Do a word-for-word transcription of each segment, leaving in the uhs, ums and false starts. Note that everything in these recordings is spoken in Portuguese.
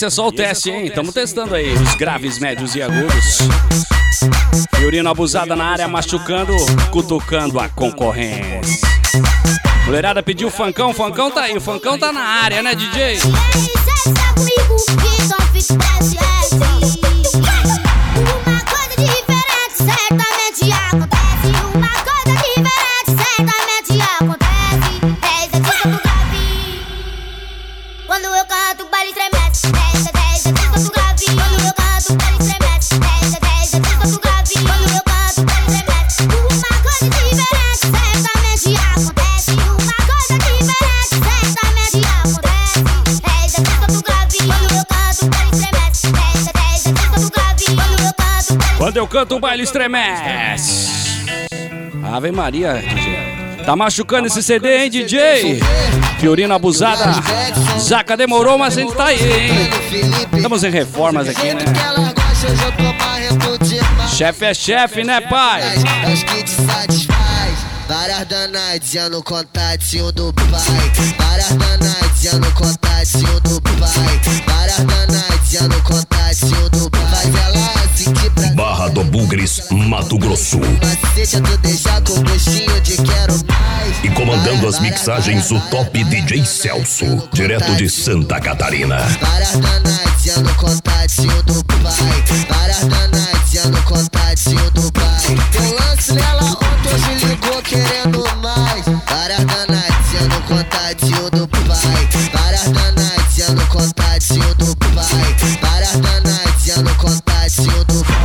esse é só o teste, hein? Estamos testando aí os graves, médios e agudos. Fiorino Abusada na área, machucando, cutucando a concorrência. Mulherada pediu o funkão, o funkão tá aí, o funkão tá na área, né, D J? Uma coisa diferente certamente acontece. Uma coisa diferente certamente acontece. Essa dica do grave. Quando eu canto, o baile estremece. Essa, essa dica do grave. Quando eu canto, o baile estremece. Essa, essa dica do grave. Quando eu canto, o baile estremece. Uma coisa diferente certamente acontece. Uma coisa diferente certamente acontece. Essa dica do grave. Quando eu canto, o baile estremece. Essa, essa dica do grave. Quando eu canto, o baile Quando eu canto, o baile estremece. Ave Maria, D J. Tá machucando esse C D, hein, D J? Fiorino Abusada. Zaca demorou, mas a gente tá aí, hein? Estamos em reformas aqui, né? Chefe é chefe, né, pai? Várias danadinhas no contatinho do pai. Várias danadinhas no contatinho do pai. Várias danadinhas no contatinho do pai. Faz ela assim que pra Barra do Bugres, Mato Grosso. Macete tu deixar com gostinho de quero mais. E comandando as mixagens, o top D J Celso, direto de Santa Catarina. Várias danadinhas no contatinho do pai. Várias danadinhas no contatinho do pai. Eu lance nela ontem, hoje ligou querendo mais. Várias danadinhas no contatinho do pai. Várias danadinhas no contatinho do pai. Várias danadinhas no contatinho do pai.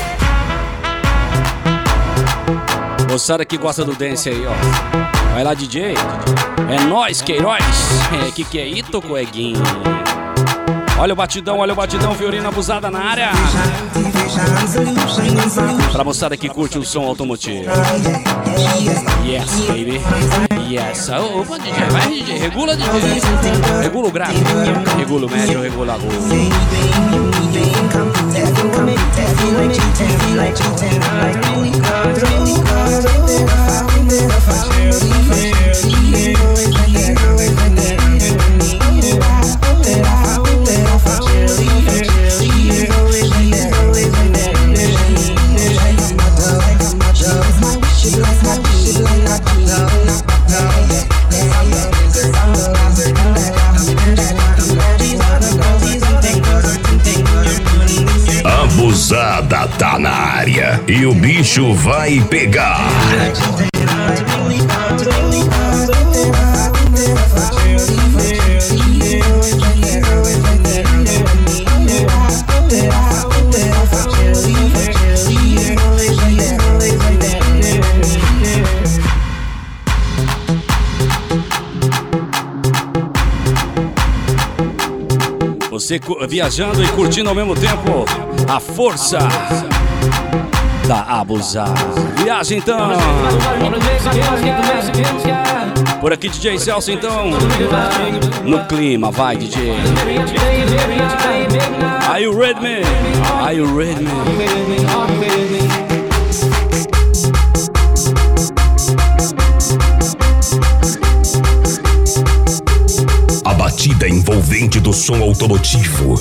Moçada que gosta do dance aí, ó. Vai lá, D J. É nóis, Queiroz. É, que que é Ito, coeguinho? Olha o batidão, olha o batidão. Fiorino Abusada na área. Pra moçada que curte o som automotivo. Yes, baby. Yes. Opa, D J, vai, D J. Regula, D J. Regula o grave. Regula o médio, regula o agudo. Abusada tá na área e o bicho vai pegar. Você viajando e curtindo ao mesmo tempo a força da Abusada. Viagem então. Por aqui D J Celso então. No clima, vai D J. Are you ready, man? Are you ready, man? A batida envolvente do som automotivo.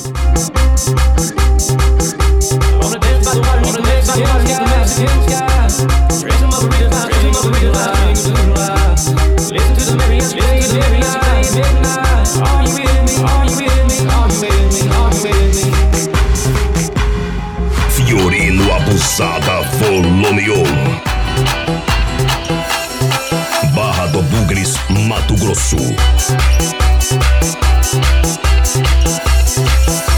Fiorino Abusada Volume um. Barra do Bugres, Mato Grosso.